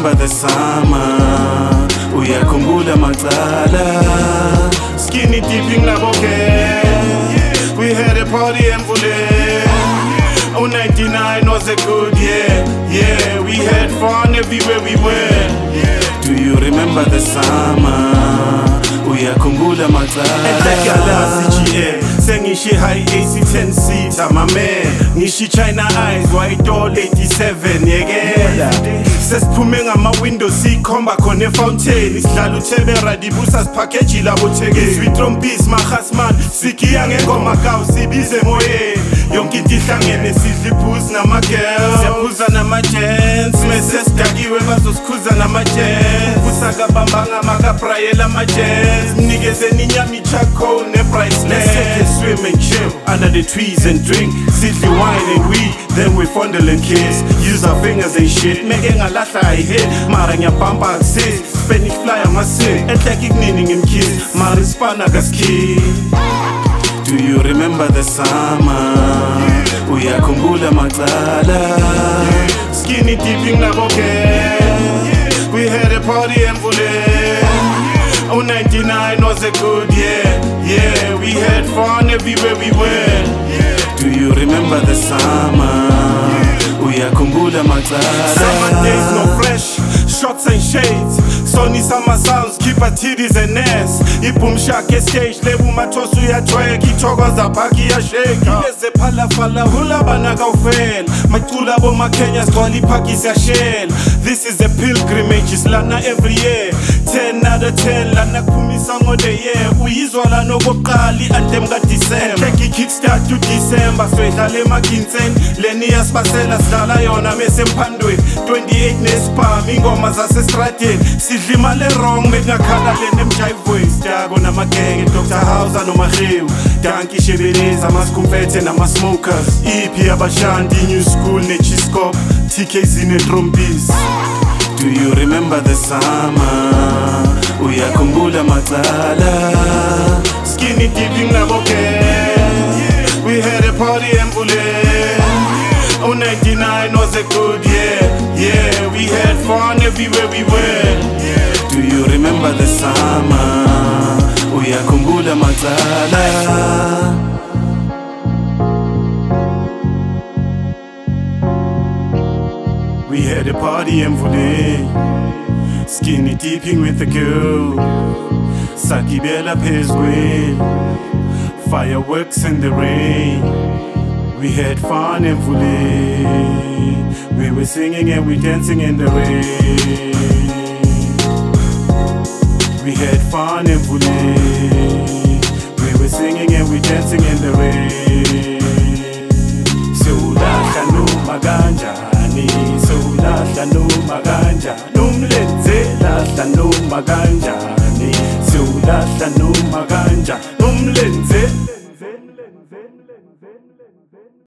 remember the summer? Uyakhumbula macala? Skinny dipping naboke. We had a party in Emvuleni. Oh, 99 was a good year. Yeah, we had fun everywhere we went. Do you remember the summer? Uyakhumbula macala? Ehlekala CGA sengishi high AC 10 seater, my man. Ngishi China eyes white all 87 yekela. Sesiphume ngama-window sikhomba khona efountain. Isidlala uThebera dibusa sipackage labo thekeni. Sweet trompis mahasman sikiya ngengoma kawu sibize emoyeni. Yonke into ihlangene sidla iphuzi nama-girls. Siyaphuza nama-gents mese sidakiwe bazosikhuza nama-gents. Usakabambanga makabrayela ama-gents. Mnikezeni inyama i-charcoal ne-priceless. Swim and chill under the trees and drink. Sidli wine and weed, then we fondle and kiss. Use our fingers and shit. Meke ngalahla I hit. Mara ngiyabamba akusizi. Spanish fly amasi. Ehleka ikuningi ngimkiss. Mara ispana kaski. Do you remember the summer? Uyakhumbula macala? Skinny dipping naboke. We had a party in Emvuleni. Oh, 99 was a good year. Yeah, we had fun everywhere we went. Do you remember the summer? Uyakhumbula macala? Summer days no fresh, shots and shades. Sony summer sounds, keep our titties and ass. Boom shake stage, lebu matosu ya track. Ithokoza bhaki ya shake. Ileze phalafala, hula banaka ufel. Macula bo makenya, skwali phaki siya shell. This is a pilgrimage, islana every year. 10 out of 10, lana kumisa ngode year. Uyizwa lano koqali, anthem ka December. Keki kickstart to December, swedlale makinsen. Leni yasibasela sidlala yona mese mphandweni. 28 nespam, ingoma zasestradeni. Sidlimale wrong, bekungakhala leni emjayivweni. Sitako namagenge, Dr. House anomahewu. Danki Shebeleza, amaskhumpethe nama-smokers. EP abashanti, New School ne-Chiscop. TKZ ne-Trompis. Do you remember the summer? Uyakhumbula macala? Skinny dipping naboke. We had a party in Emvuleni. Oh, 99 was a good year. Yeah, we had fun everywhere we went. Do you remember the summer? Uyakhumbula macala? We had a party in Emvuleni. Skinny dipping with the girl. Sakibela Pezwe. Fireworks in the rain. We had fun in Emvuleni. We were singing and we dancing in the rain. We had fun in Emvuleni. We were singing and we dancing in the rain. Siulahla noma kanjani, siulahla noma kanjani, umlenze lahla noma kanjani, siulahla noma kanjani, umlenze.